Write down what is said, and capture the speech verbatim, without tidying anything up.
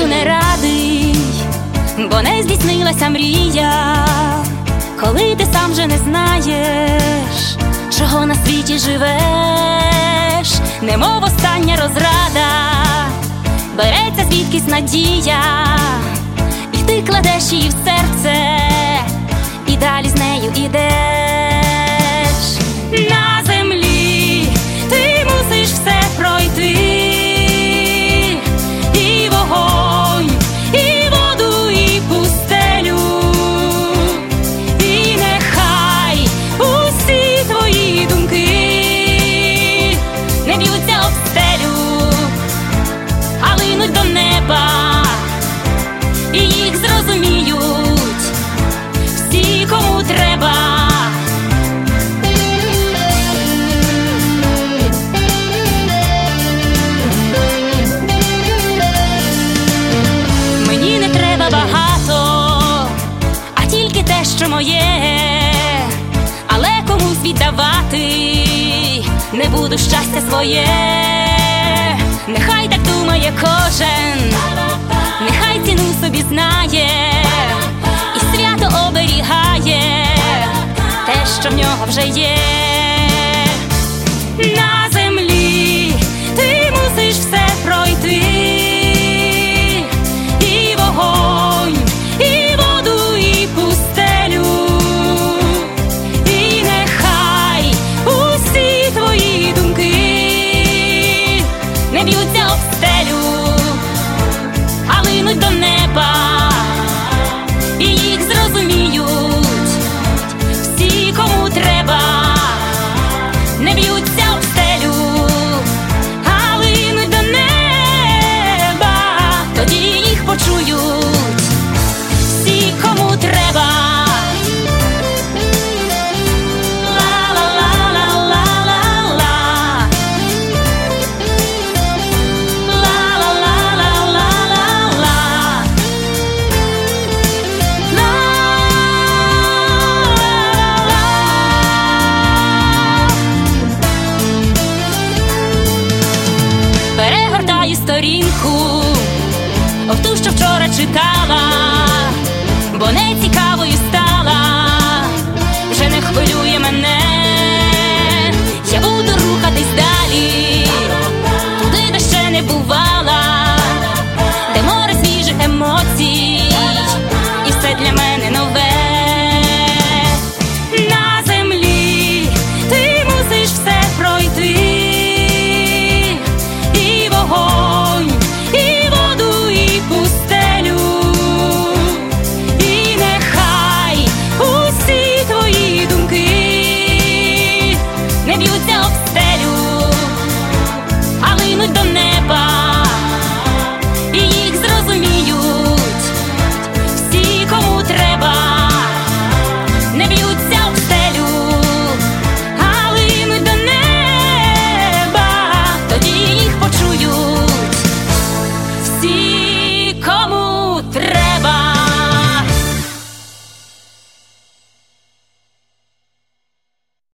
серцю не радий, бо не здійснилася мрія, коли ти сам же не знаєш, чого на світі живеш, немов остання розрада, береться звідкись надія, і ти кладеш її в серце, і далі з нею ідеш. На землі ти мусиш все пройти, і вогонь, і воду, і пустелю, і нехай усі твої думки не б'ються об стелю, а линуть до неба, і їх зрозуміють всі, кому треба. Мені не треба багато, а тільки те, що моє, але комусь віддавати не буду щастя своє. Нехай так думає кожен, нехай ціну собі знає, і свято оберігає те, що в нього вже є.